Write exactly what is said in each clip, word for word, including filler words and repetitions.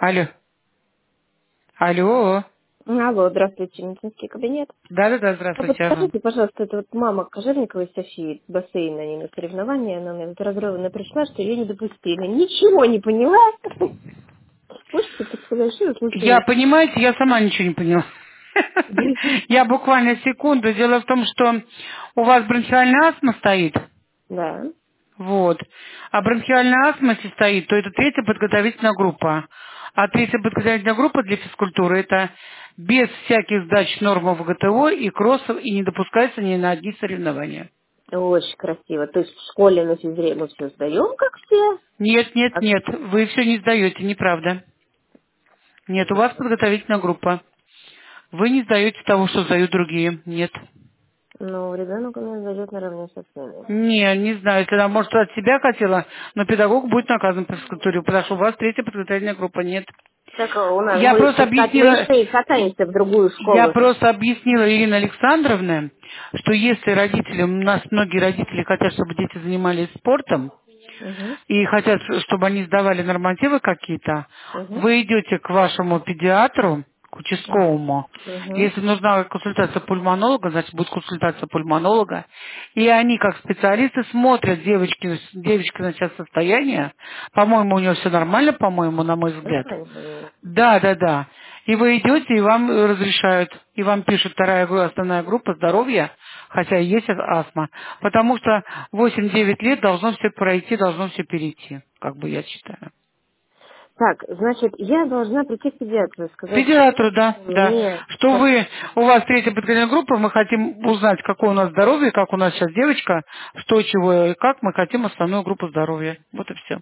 Алло. Алло. Алло, здравствуйте, медицинский кабинет. Да-да-да, А здравствуйте. Ага. подскажите, пожалуйста, это вот мама Кожевниковой Софии, бассейн, они на соревнования, она мне вот разрывно пришла, что ее не допустили. Ничего не поняла. Можете подсказать, что это Я, случилось? понимаете, я сама ничего не поняла. Я буквально секунду. Дело в том, что у вас бронхиальная астма стоит. Да. Вот. А бронхиальная астма, если стоит, то это третья подготовительная группа. А третья подготовительная группа для физкультуры — это без всяких сдач норм ВГТО и кроссов, и не допускается ни на одни соревнования. Очень красиво. То есть в школе на физре мы все сдаем, как все. Нет, нет, А, нет, вы все не сдаете, неправда. Нет, у вас подготовительная группа. Вы не сдаете того, что сдают другие. Нет. ну, ребенок у меня сдает наравне со всеми. Не, не знаю, если она, может, от себя хотела, но педагог будет наказан по физкультуре, потому что у вас третья подготовительная группа. Нет. Так а у нас Я мы, просто так сказать, объяснила, меньше и катаемся в другую я школу. просто объяснила Ирине Александровне, что если родители, у нас многие родители хотят, чтобы дети занимались спортом, Угу. и хотят, чтобы они сдавали нормативы какие-то, Угу. вы идете к вашему педиатру, к участковому. Угу. Если нужна консультация пульмонолога, значит, будет консультация пульмонолога. И они, как специалисты, смотрят девочки, девочки на сейчас состояние. По-моему, у нее все нормально, по-моему, на мой взгляд. Угу. Да, да, да. И вы идете, и вам э, разрешают, и вам пишут вторая гру- основная группа здоровья, хотя и есть астма. Потому что восемь-девять лет должно все пройти, должно все перейти, как бы я считаю. Так, значит, я должна прийти к педиатру и сказать, что Педиатру, да, да. мне Что вы, у вас третья подготовительная группа, мы хотим узнать, какое у нас здоровье, как у нас сейчас девочка, что, чего и как, мы хотим основную группу здоровья. Вот и все.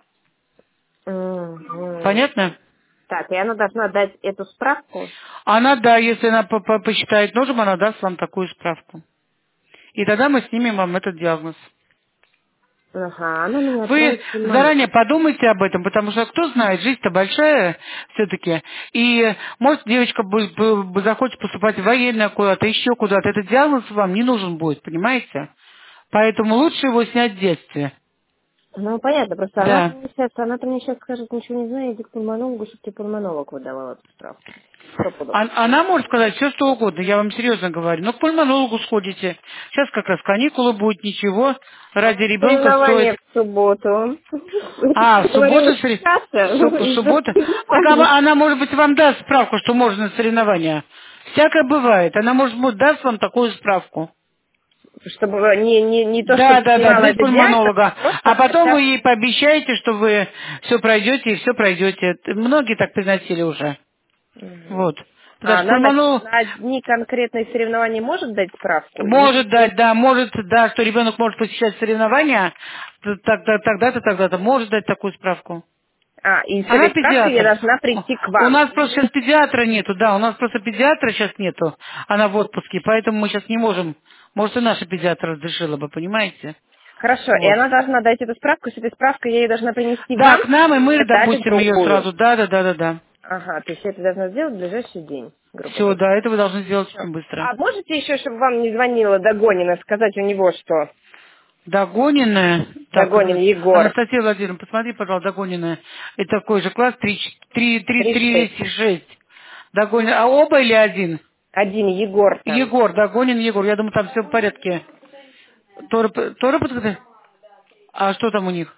Мгм. Понятно? Так, и она должна дать эту справку. Она, да, если она по- по- посчитает нужным, она даст вам такую справку. И тогда мы снимем вам этот диагноз. Ага, она меня Вы отправит в пульмонолог. заранее подумайте об этом, потому что кто знает, жизнь-то большая все-таки. И может девочка бы, бы- бы захочет поступать в военное куда-то, еще куда-то. Этот диагноз вам не нужен будет, понимаете? Поэтому лучше его снять в детстве. Ну, понятно, просто она Да. мне сейчас, она мне сейчас скажет, ничего не знаю, иди к пульмонологу, чтобы тебе пульмонолог выдавал эту справку. Сто пудов. А- Она может сказать все, что угодно, я вам серьезно говорю. Но к пульмонологу сходите. Сейчас как раз каникулы будет, ничего. А у Ради нас ребенка стоит. соревнования в субботу. А, в Говорю, субботу, сори- часто суб- из-за суббота. Так соревнований. она, она, может быть, вам даст справку, что можно на соревнования. Всякое бывает. Она, может быть, даст вам такую справку. Чтобы не, не, не то, чтобы Да, да, да, снимала без этот диагноз, а пульмонолога. просто А потом хотя вы бы. ей пообещаете, что вы все пройдете и все пройдете. Многие так приносили уже. Мгм. Вот. Потому А что она на, пульмонолог на одни конкретные соревнования может дать справку? может Или... дать, да, может, да, что ребенок может посещать соревнования, т- тогда, тогда-то, тогда-то может дать такую справку. А, и с Она этой справкой я педиатр. должна прийти к У вам? нас просто Или... сейчас педиатра нету, да, у нас просто педиатра сейчас нету, она в отпуске, поэтому мы сейчас не можем. Может, и наша педиатра разрешила бы, понимаете? Хорошо, и Вот. она должна дать эту справку, с этой справкой я ее должна принести Да, вам, к нам, и мы вы дали допустим ее другую. сразу. Да, да, да, да, да. Ага, то есть я это должна сделать в ближайший день, грубо Все, говоря. да, это вы должны сделать Хорошо. очень быстро. А можете еще, чтобы вам не звонила Догонина, сказать у него, что Догоненная. Так, Догонин э, Егор Анастасия Владимировна, посмотри, пожалуйста, Догоненная. Это такой же класс, три, три, три, три шесть. три, шесть. Догонин. А оба или один? Один Егор там. Егор, Догонин, Егор. Я думаю, там все в порядке. Тора, Тора подготовил? А что там у них?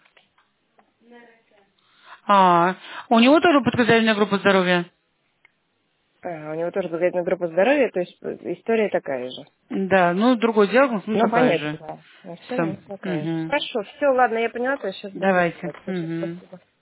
А, у него тоже подготовительная группа здоровья? А, у него тоже благодетельная группа здоровья, то есть э, история такая же. Да, ну другой диагноз, ну Ну, такая понятно, же. да. Ну, все Все. равно такая же. Угу. Хорошо, все, ладно, я поняла, то я сейчас звоню. Давайте. Хорошо, Угу. спасибо.